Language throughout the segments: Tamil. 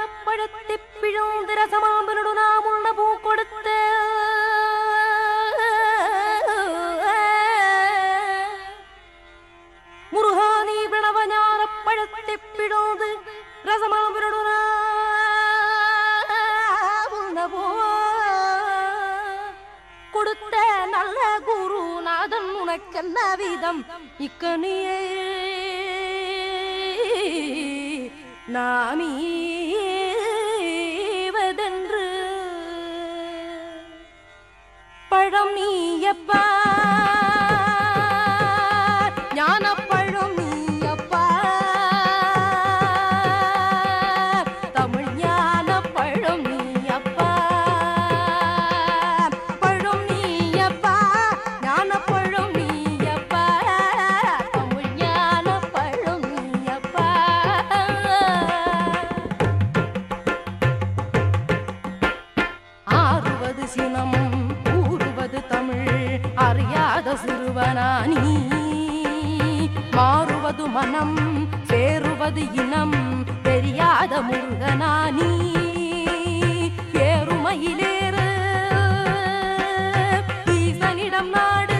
ஞானப்பழத்தை பிழந்து ரசமாம்பனோடு நாம் உண்ண பூ கொடுத்த முருகானி பிரணவ ஞானப்பழத்தை பிழந்து ரசமாம்பனோடு நாம் உண்ண பூ கொடுத்த நல்ல குருநாதன் உனக்கென்ன விதம் இக்கனியே நாமீவதென்று பழம் நீயப்பா ஞான பழம் நீயப்பா தமிழ் ஞான பழம் நீயப்பா பழம் நீயப்பா ஞான பழம் நீயப்பா தமிழ் ஞான பழம் நீயப்பா ஆறுவது சினம் கூறுவது தமிழ் அறியாத சிறுவனானி மாறுவது மனம் சேருவது இனம் தெரியாத முருகனானி ஏறுமையிலேறு ஈசனிடம் நாடு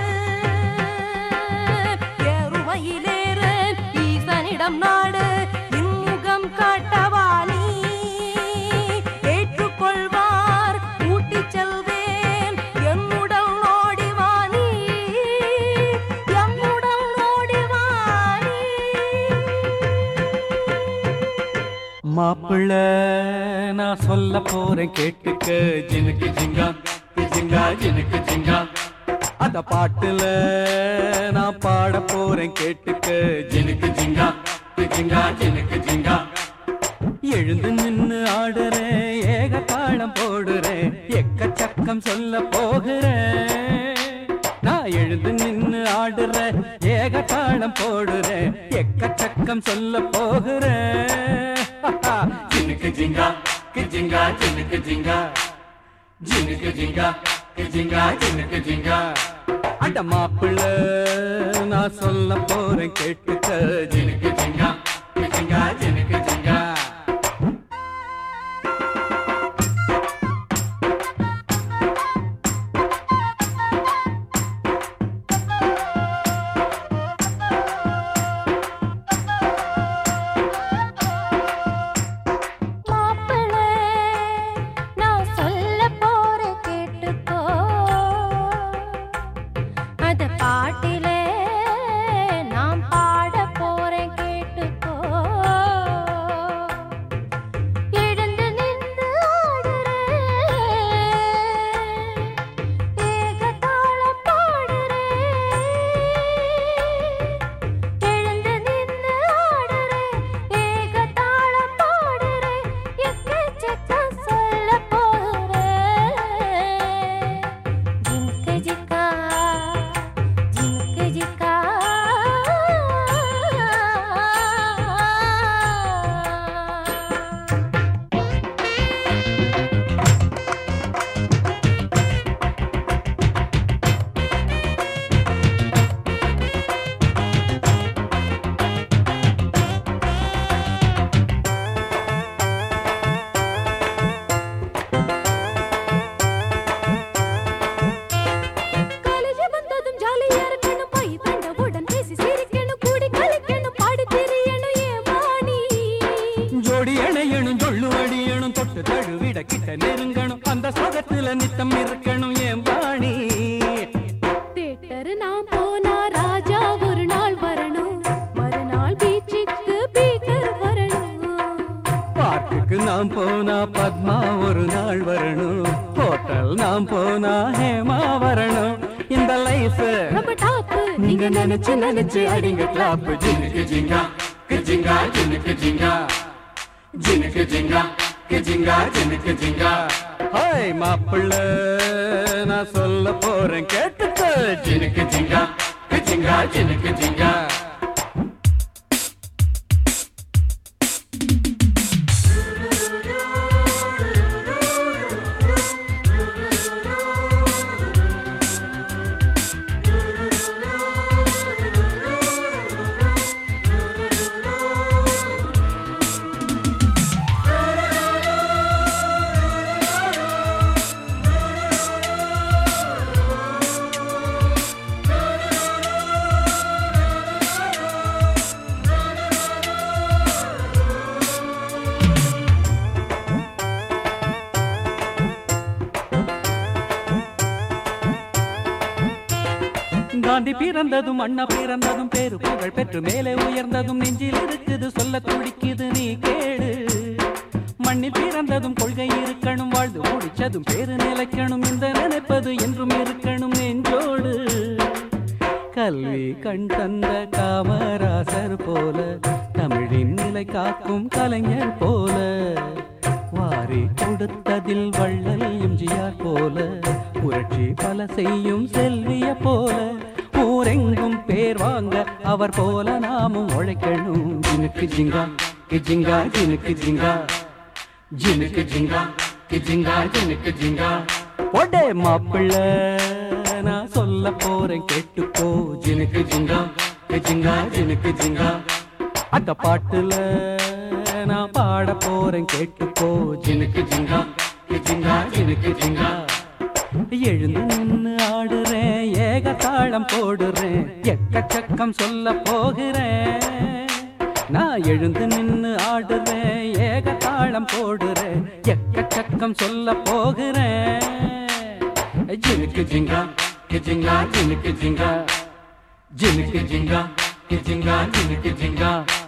ஏறுமையிலேறு ஈசனிடம் நாடு இன்முகம் காட்டவானி ஏற்றுக்கொள்வார் ஊட்டி செல்வேன் என்னுடன் நோடிவானி என்னுடன் நோடிவானி மாப்பிள்ள நான் சொல்ல போறேன் கேட்டுக்க ஜினுக்கு ஜிங்கா ஜிங்கா ஜினுக்கு ஜிங்கா அத பாட்டுல நான் பாட போறேன் கேட்டுக்க ஜினுக்கு ஜிங்கா ஜிங்கா ஜினுக்கு ஜிங்கா எழுந்து நின்னு ஆடுறேன் ஏக தாளம் போடுறேன் எக்கச்சக்கம் சொல்ல போகிறேன் நான் எழுந்து நின்னு ஆடுறேன் ஏக தாளம் போடுறேன் எக்கச்சக்கம் சொல்ல போகிறேன் ஜினுக்கு ஜிங்கா ஜிங்கா ஜினுக்கு ஜிங்கா ஜினுக்கு ஜிங்கா ஜிங்கா ஜினுக்கு ஜிங்கா அட மாப்பிள்ள நான் சொல்ல போறேன் கேட்டுக்க ஜினுக்கு ஜிங்கா ஜிங்கா ஜினுக்கு ஜிங்கா பாட்டிலே நாம் பாட போறேன் கேட்டுக்கோ நெருங்கணும் அந்த சொகத்துல நித்தம் இருக்கணும் ஏன் பாணி. தேட்டர் நாம் போனா ராஜா ஒரு நாள் வரணும், மறுநாள் பீச்சுக்கு பீக்கர் வரணும். பார்க்குக்கு நாம் போனா பத்மா ஒரு நாள் வரணும், ஹோட்டல் நாம் போனா ஹேமா வரணும். இந்த லைஃப் நீங்க நினைச்சு நினைச்சு அடிங்க கிளாப். ஜினுக்கு ஜிங்கா கிஜிங்கா ஜினுக்கு ஜிங்கா ஜினுக்கு ஜிங்கா கிஜிங்கா ஜினுக்கு ஜிங்கா. ஹாய் மாப்பிள்ள நான் சொல்ல போறேன் கேட்டுக்க. ஜினுக்கு ஜிங்கா கிஜிங்கா ஜினுக்கு ஜிங்கா. காந்தி பிறந்ததும் அண்ணா பிறந்ததும் பேரு புகழ் பெற்று மேலே உயர்ந்ததும் நெஞ்சில் இருக்குது சொல்ல துடிக்குது நீ கேடு மண்ணில் பிறந்ததும் கொள்கை இருக்கணும் வாழ்ந்து முடிச்சதும் பேரு நிலைக்கணும் இந்த நினைப்பது என்றும் இருக்கணும் நெஞ்சோடு கல்வி கண் தந்த காமராசர் போல தமிழின் நிலை காக்கும் கலைஞர் போல வாரி கொடுத்ததில் வள்ளல் எம்ஜிஆர் போல புரட்சி பல செய்யும் செல்விய போல ஊரெங்கும் பேர் வாங்க அவர் போல நாமும் உழைக்கணும் ஜினுக்கு ஜிங்கா கிஜிங்கா ஜினுக்கு ஜிங்கா ஜினுக்கு ஜிங்கா கிஜிங்கா ஜினுக்கு ஜிங்கா ஒடே மாப்பிள்ள நான் சொல்ல போறேன் கேட்டுக்கோ ஜினுக்கு ஜிங்கா கிஜிங்கா ஜினுக்கு ஜிங்கா அந்த பாட்டுல நான் பாட போறேன் கேட்டுக்கோ ஜினுக்கு ஜிங்கா கிஜிங்கா ஜினுக்கு ஜிங்கா எழுந்து நின்னு ஆடுறேன் ஏக தாளம் போடுறேன் எக்கச்சக்கம் சொல்ல போகிறேன் நான் எழுந்து நின்னு ஆடுறேன் ஏக தாளம் போடுறேன் எக்கச்சக்கம் சொல்ல போகிறேன் ஜினுக்கு ஜிங்கா கிஜிங்கா ஜினுக்கு ஜிங்கா ஜினுக்கு ஜிங்கா கிஜிங்கா ஜினுக்கு ஜிங்கா